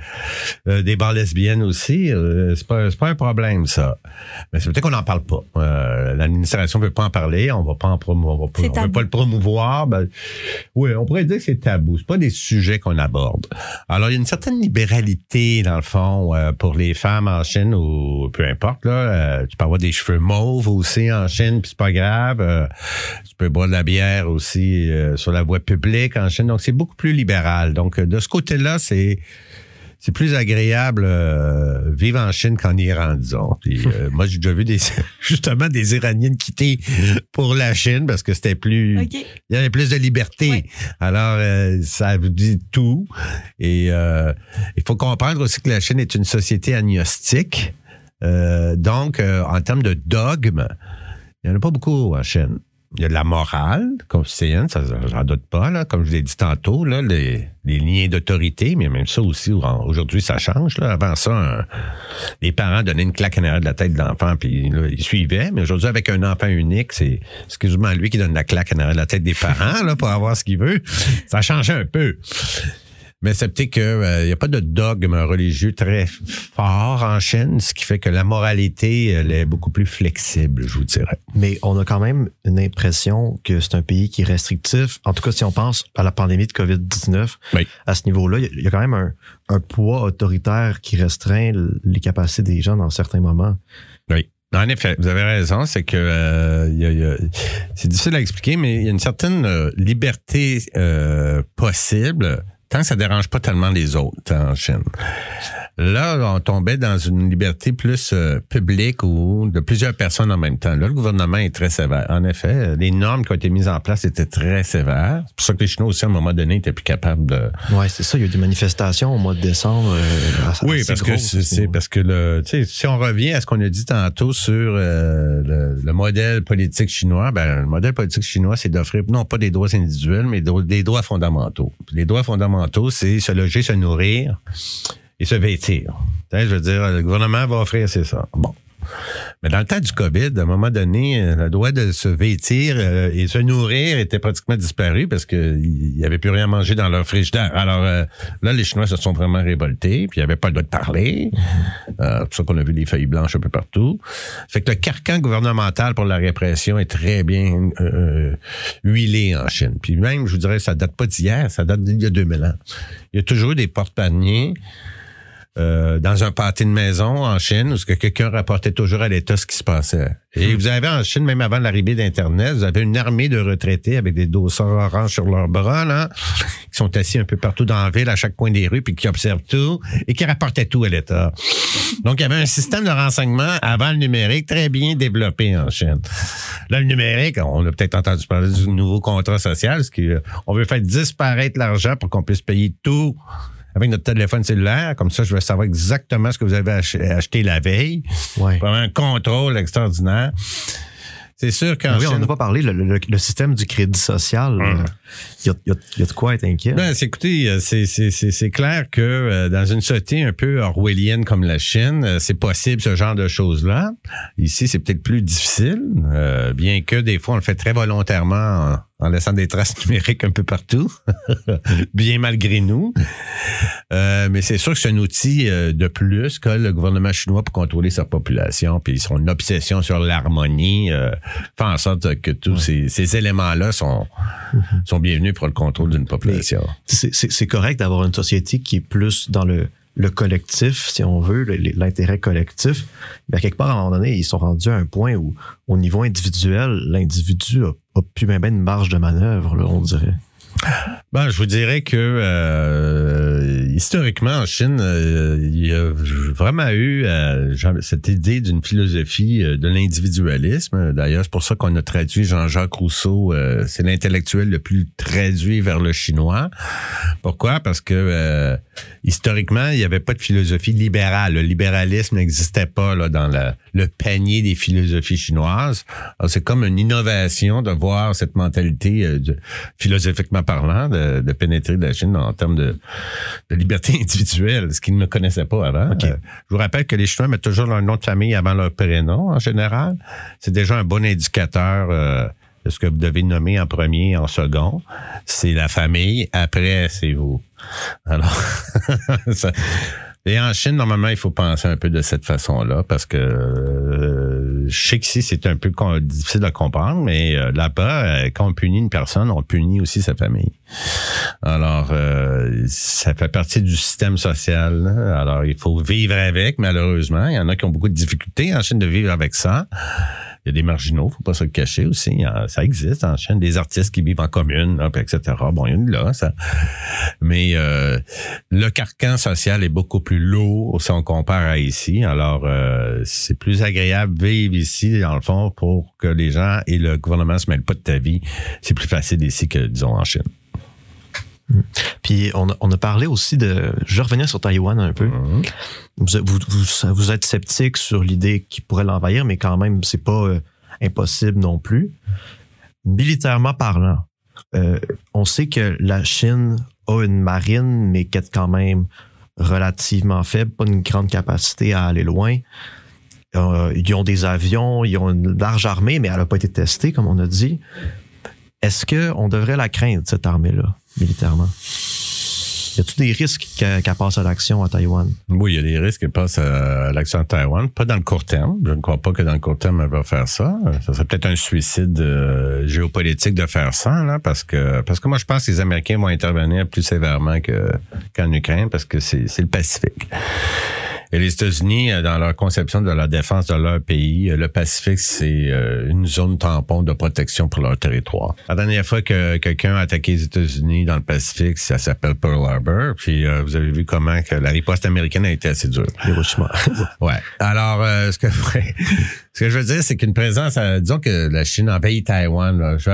des bars lesbiennes aussi. C'est pas un problème, ça. Mais c'est peut-être qu'on n'en parle pas. L'administration veut pas en parler, on va pas veut pas le promouvoir. Oui, on pourrait dire que c'est tabou. C'est pas des sujets qu'on aborde. Alors il y a une certaine libéralité dans le fond pour les femmes en Chine ou peu importe là. Tu peux avoir des cheveux mauves aussi en Chine, puis c'est pas grave. Tu peux boire de la bière aussi sur la voie publique en Chine. Donc, c'est beaucoup plus libéral. Donc, de ce côté-là, c'est plus agréable vivre en Chine qu'en Iran, disons. Puis, moi, j'ai déjà vu justement des Iraniennes quitter pour la Chine parce que c'était plus... Okay. Il y avait plus de liberté. Ouais. Alors, ça vous dit tout. Et il faut comprendre aussi que la Chine est une société agnostique. Donc, en termes de dogme, il n'y en a pas beaucoup en Chine. Il y a de la morale confucéenne, ça j'en doute pas, là, comme je l'ai dit tantôt, là, les liens d'autorité, mais même ça aussi, aujourd'hui, ça change. Là. Avant ça, les parents donnaient une claque en arrière de la tête de l'enfant, puis là, ils suivaient. Mais aujourd'hui, avec un enfant unique, c'est excuse-moi lui qui donne la claque en arrière de la tête des parents là, pour avoir ce qu'il veut. Ça a changé un peu. Mais c'est peut-être qu'il n'y a pas de dogme religieux très fort en Chine, ce qui fait que la moralité, elle est beaucoup plus flexible, je vous dirais. Mais on a quand même une impression que c'est un pays qui est restrictif. En tout cas, si on pense à la pandémie de COVID-19, oui. À ce niveau-là, il y a quand même un poids autoritaire qui restreint les capacités des gens dans certains moments. Oui. En effet, vous avez raison, c'est que c'est difficile à expliquer, mais il y a une certaine liberté possible tant que ça dérange pas tellement les autres en Chine. Là, on tombait dans une liberté plus publique ou de plusieurs personnes en même temps. Là, le gouvernement est très sévère. En effet, les normes qui ont été mises en place étaient très sévères. C'est pour ça que les Chinois aussi, à un moment donné, étaient plus capables de... Oui, c'est ça. Il y a eu des manifestations au mois de décembre. Oui, parce que si on revient à ce qu'on a dit tantôt sur le modèle politique chinois, le modèle politique chinois, c'est d'offrir non pas des droits individuels, mais des droits fondamentaux. Les droits fondamentaux, c'est se loger, se nourrir et se vêtir. Je veux dire, le gouvernement va offrir, c'est ça. Bon. Mais dans le temps du COVID, à un moment donné, le droit de se vêtir et se nourrir était pratiquement disparu parce qu'il n'y avait plus rien à manger dans leur frigidaire. Alors là, les Chinois se sont vraiment révoltés, puis ils n'avaient pas le droit de parler. C'est pour ça qu'on a vu des feuilles blanches un peu partout. Fait que le carcan gouvernemental pour la répression est très bien huilé en Chine. Puis même, je vous dirais, ça date pas d'hier, ça date d'il y a 2000 ans. Il y a toujours eu des porte-paniers dans un pâté de maison en Chine où quelqu'un rapportait toujours à l'État ce qui se passait. Et vous avez en Chine, même avant l'arrivée d'Internet, vous avez une armée de retraités avec des dossards orange sur leurs bras, là, qui sont assis un peu partout dans la ville, à chaque coin des rues, puis qui observent tout et qui rapportaient tout à l'État. Donc, il y avait un système de renseignement avant le numérique très bien développé en Chine. Là, le numérique, on a peut-être entendu parler du nouveau contrat social, on veut faire disparaître l'argent pour qu'on puisse payer tout avec notre téléphone cellulaire. Comme ça, je vais savoir exactement ce que vous avez acheté la veille. Ouais. Pour avoir un contrôle extraordinaire. C'est sûr qu'en Chine... Oui, on n'a pas parlé, le système du crédit social, il y a de quoi être inquiet. Écoutez, c'est clair que dans une société un peu orwellienne comme la Chine, c'est possible ce genre de choses-là. Ici, c'est peut-être plus difficile, bien que des fois, on le fait très volontairement en laissant des traces numériques un peu partout, bien malgré nous. Mais c'est sûr que c'est un outil de plus que le gouvernement chinois pour contrôler sa population, puis son obsession sur l'harmonie fait en sorte que tous ces éléments-là sont bienvenus pour le contrôle d'une population. C'est correct d'avoir une société qui est plus dans le le collectif, si on veut, l'intérêt collectif, bien, quelque part, à un moment donné, ils sont rendus à un point où, au niveau individuel, l'individu a plus même une marge de manœuvre, là, on dirait. Ben, je vous dirais que historiquement en Chine, il y a vraiment eu cette idée d'une philosophie de l'individualisme. D'ailleurs, c'est pour ça qu'on a traduit Jean-Jacques Rousseau. C'est l'intellectuel le plus traduit vers le chinois. Pourquoi? Parce que historiquement, il n'y avait pas de philosophie libérale. Le libéralisme n'existait pas là dans le panier des philosophies chinoises. Alors, c'est comme une innovation de voir cette mentalité philosophiquement parlant, de pénétrer de la Chine en termes de liberté individuelle, ce qu'ils ne connaissaient pas avant. Okay. Je vous rappelle que les Chinois mettent toujours leur nom de famille avant leur prénom, en général. C'est déjà un bon indicateur de ce que vous devez nommer en premier, en second. C'est la famille, après, c'est vous. Alors, et en Chine, normalement, il faut penser un peu de cette façon-là parce que je sais qu'ici, c'est un peu difficile à comprendre, mais là-bas, quand on punit une personne, on punit aussi sa famille. Alors, ça fait partie du système social. Alors, il faut vivre avec, malheureusement. Il y en a qui ont beaucoup de difficultés en Chine de vivre avec ça. Il y a des marginaux, faut pas se le cacher aussi. Ça existe en Chine, des artistes qui vivent en commune, là, etc. Bon, il y en a là, ça. Mais le carcan social est beaucoup plus lourd si on compare à ici. Alors, c'est plus agréable de vivre ici, dans le fond, pour que les gens et le gouvernement se mêlent pas de ta vie. C'est plus facile ici que, disons, en Chine. Puis on a parlé aussi je vais revenir sur Taïwan un peu. Vous êtes sceptique sur l'idée qu'il pourrait l'envahir, mais quand même, c'est pas impossible non plus. Militairement parlant, on sait que la Chine a une marine, mais qui est quand même relativement faible, pas une grande capacité à aller loin. Ils ont des avions, ils ont une large armée, mais elle n'a pas été testée, comme on a dit. Est-ce qu'on devrait la craindre, cette armée-là, militairement? Y a-t-il des risques qu'elle passe à l'action à Taïwan? Oui, il y a des risques qu'elle passe à l'action à Taïwan. Pas dans le court terme. Je ne crois pas que dans le court terme, elle va faire ça. Ça serait peut-être un suicide géopolitique de faire ça, là, parce que moi, je pense que les Américains vont intervenir plus sévèrement qu'en Ukraine, parce que c'est le Pacifique. Et les États-Unis, dans leur conception de la défense de leur pays, le Pacifique, c'est une zone tampon de protection pour leur territoire. La dernière fois que quelqu'un a attaqué les États-Unis dans le Pacifique, ça s'appelle Pearl Harbor. Puis vous avez vu comment que la riposte américaine a été assez dure. Hiroshima. Ouais. Alors, ce que je veux dire, c'est qu'une présence, disons que la Chine envahit Taïwan.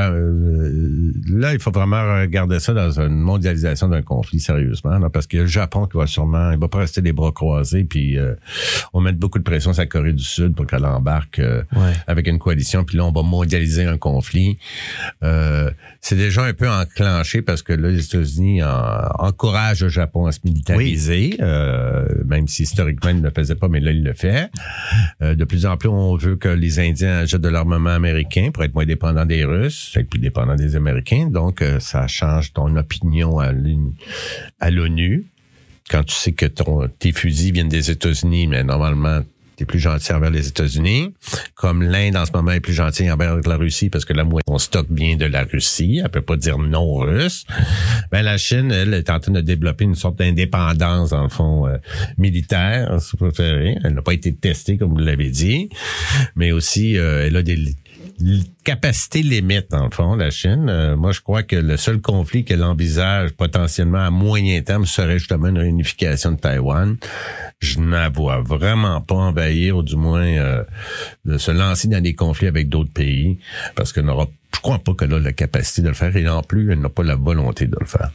Là, il faut vraiment regarder ça dans une mondialisation d'un conflit, sérieusement, là, parce qu'il y a le Japon qui il va pas rester les bras croisés, puis on met beaucoup de pression sur la Corée du Sud pour qu'elle embarque avec une coalition, puis là, on va mondialiser un conflit. C'est déjà un peu enclenché parce que là, les États-Unis encouragent le Japon à se militariser, même si historiquement, il ne le faisait pas, mais là, il le fait. De plus en plus, on veut que les Indiens achètent de l'armement américain pour être moins dépendants des Russes, être plus dépendants des Américains. Donc, ça change ton opinion à l'ONU. Quand tu sais que tes fusils viennent des États-Unis, mais normalement, t'es plus gentil envers les États-Unis. Comme l'Inde, en ce moment, est plus gentille envers la Russie parce que la moitié de son stock vient de la Russie. Elle peut pas dire non russe. Ben, la Chine, elle, est en train de développer une sorte d'indépendance, dans le fond, militaire, si vous préférez. Elle n'a pas été testée, comme vous l'avez dit. Mais aussi, elle a des capacités limites, dans le fond, la Chine. Moi, je crois que le seul conflit qu'elle envisage potentiellement à moyen terme serait justement une réunification de Taïwan. Je n'en vois vraiment pas envahir, ou du moins de se lancer dans des conflits avec d'autres pays, parce je crois pas qu'elle a la capacité de le faire, et non plus, elle n'a pas la volonté de le faire.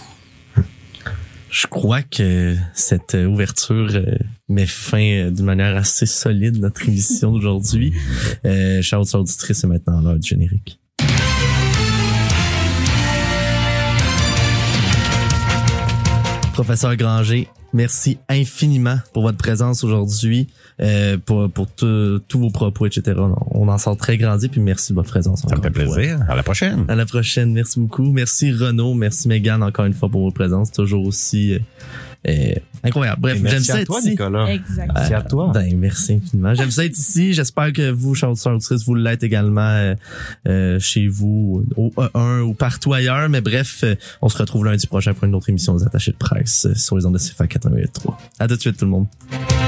Je crois que cette ouverture met fin d'une manière assez solide à notre émission d'aujourd'hui. Chers auditeurs, c'est maintenant l'heure du générique. Professeur Granger, merci infiniment pour votre présence aujourd'hui, pour tous vos propos, etc. On en sort très grandi, puis merci de votre présence. Ça me fait plaisir. À la prochaine. À la prochaine. Merci beaucoup. Merci Renaud. Merci Mégane encore une fois pour votre présence. Toujours aussi Incroyable. Bref, j'aime ça à toi, ici. Nicolas. Exactement. Merci à toi. Ben, merci infiniment. J'aime ça être ici. J'espère que vous, chers auditrices, vous l'êtes également chez vous, au E1 ou partout ailleurs. Mais bref, on se retrouve lundi prochain pour une autre émission des attachés de presse sur les ondes de CFAK 88.3. À tout de suite, tout le monde.